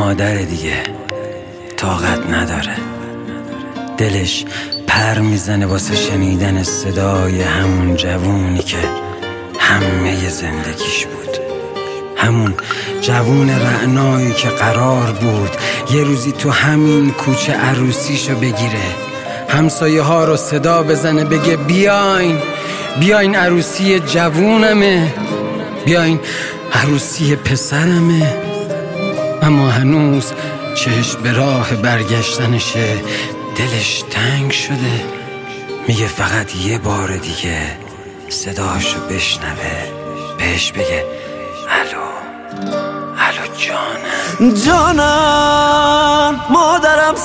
مادر دیگه طاقت نداره، دلش پر میزنه واسه شنیدن صدای همون جوونی که همه زندگیش بود، همون جوون رعنایی که قرار بود یه روزی تو همین کوچه عروسیشو بگیره، همسایه ها رو صدا بزنه بگه بیاین عروسی جوونمه، بیاین عروسی پسرمه. اما هنوز چشم به راه برگشتنشه، دلش تنگ شده، میگه فقط یه بار دیگه صداشو بشنوه، بهش بگه الو جانم مادرم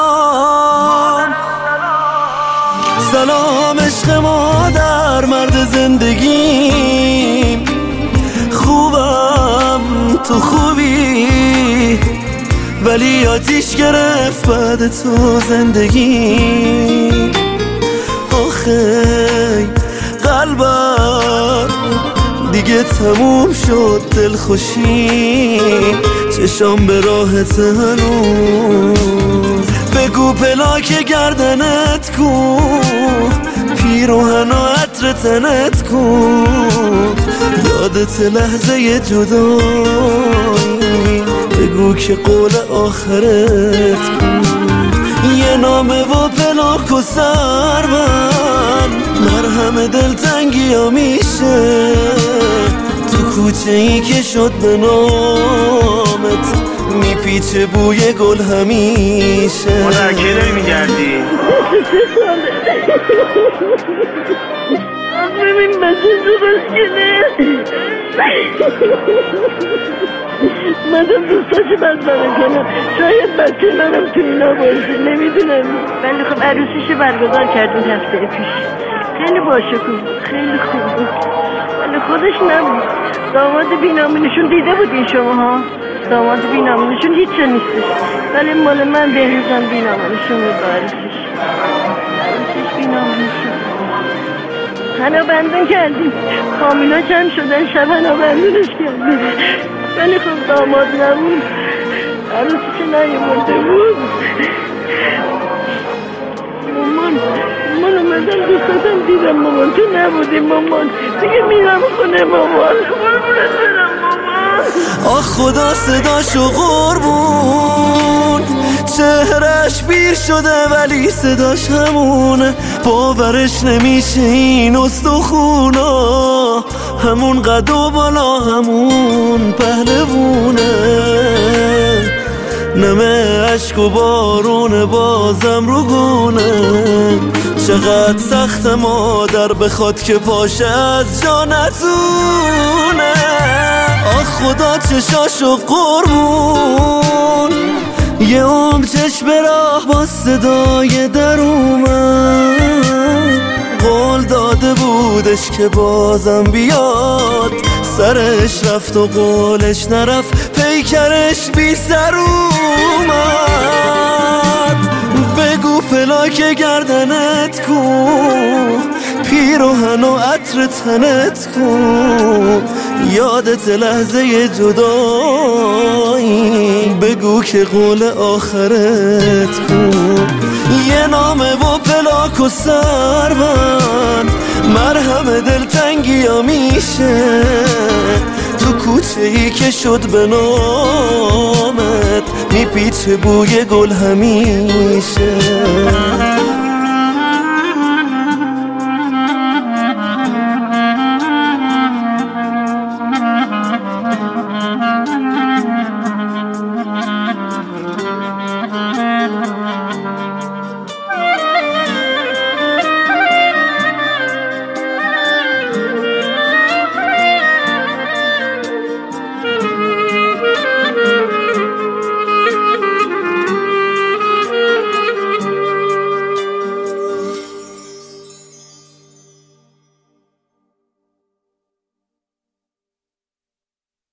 سلام عشق مادر مرد زندگیم، خوبم تو خوبی ولی آتیش گرفت بعد تو زندگی، آخی قلبم دیگه تموم شد دلخوشی، چشام به راهت هنوز، بگو پلاک گردنت کو، پیروهن و عطر تنت کو، یادت لحظه جدایی، بگو که قول آخرت کو، یه نامه و پلاک و سربن، مرهم دلتنگی ها میشه، تو کوچه ای که شد به نامت میپیچه بوی گل همیشه. مادر کی داری میگردی؟ ببین بچه تو بسکنه مادم دوستاشو بدبره کنم، شاید بچه منم تو اینا باشه، نمیدونم. ولی خب عروسیشو برگزار کردیم هفته پیش، خیلی باشکوه بود، خیلی خوب بود، ولی خودش نبود. داماد بینامینشون دیده بودین شماها؟ داماد بینامینشون هیچ چه نیستش، ولی مال من بهریزم بینامینشون بود با عروسیش بینامینشون هنو بندون کردیم، خامینا جمع شدن شب هنو بندونش کردیم، ولی خب داماد نبود، عروسی که نیامده بود. مامان اومدم دوستاتم دیدم، مامان تو نبودی، مامان دیگه میرم خونه، مامان قربونت برم مامان. آخ خدا صداشو قربون، چهرش پیر شده ولی صداش همونه، باورش نمیشه این استخونا، همون قد و بالا همون پهلوونه، نمه عشق و بارون بازم رو گونه، چقدر سخت مادر بخواد که پاشه از جا نتونه، آخ خدا چشاشو قربون، یه عمر چشم به راه با صدای در اومد، قول داده بودش که بازم بیاد، سرش رفت و قولش نرفت، پیکرش بی سر اومد، بگو پلاک گردنت کو، پیروهن و عطر تنت کو، یادت لحظه جدایی، بگو که قول آخرت کو، یه نامه و پلاک و سربن، مرهم دلتنگی ها میشه، تو کوچه ای که شد به نامت میپیچه بوی گل همیشه.